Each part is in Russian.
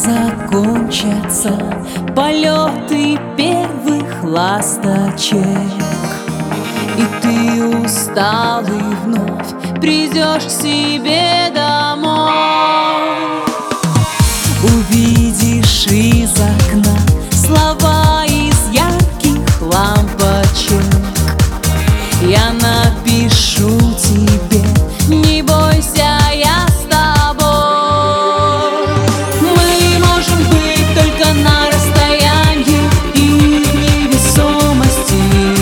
закончатся полеты первых ласточек, и ты усталый вновь придешь к себе домой. Увидишь из окна слова из ярких лампочек. Я напишу тебе: не бойся, я с тобой. Мы можем быть только на расстоянии и невесомости.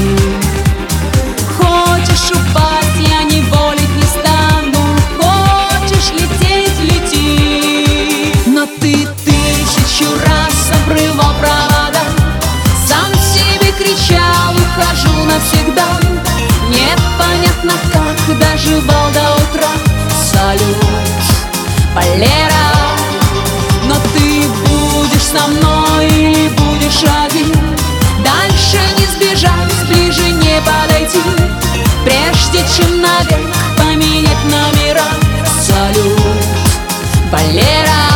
Хочешь упасть, я не волить не стану. Хочешь лететь — лети. Но ты тысячу раз обрывал провода, сам себе кричал: ухожу навсегда. Непонятно, как доживал до утра. Салют, Валера. Но ты будешь со мной или будешь один? Дальше не сбежать, ближе не подойти, прежде чем навек поменять номера. Салют, Валера.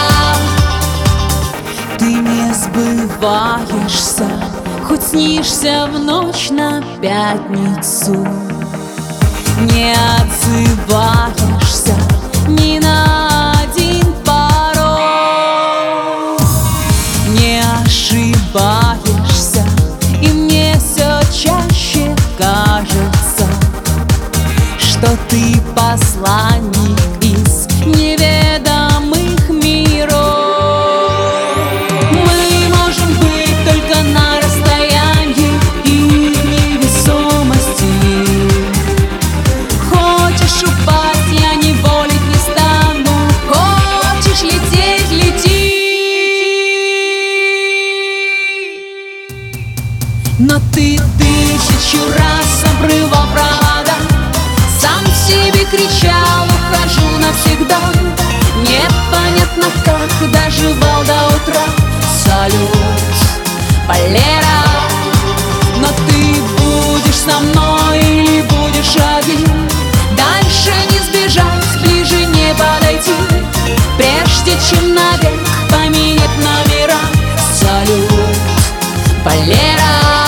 Ты не сбываешься, хоть снишься в ночь на пятницу. Не отзываешься ни на один пароль. Не ошибаешься, и мне все чаще кажется, что ты посланник из неведомых миров. Мы можем быть только на расстоянии и невесомости. Хочешь упасть, я не волить не стану. Хочешь лететь — лети. Но ты тысячу раз обрывал провода, сам себе кричал: ухожу навсегда. Непонятно, как доживал до утра. Салют, Валера. Но ты будешь со мной или будешь один? Дальше не сбежать, ближе не подойти, прежде чем навек поменять номера. Салют, Валера.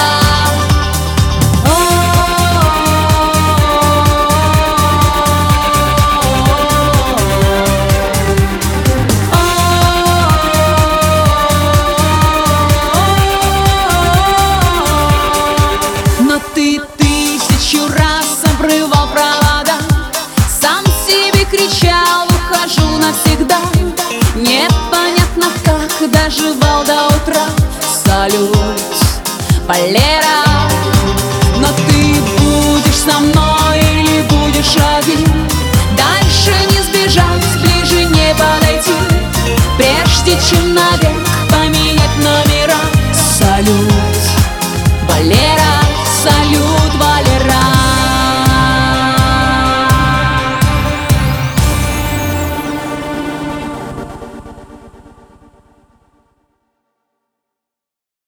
Ты тысячу раз обрывал провода, сам себе кричал: ухожу навсегда. Непонятно, как доживал до утра. Салют, Валера.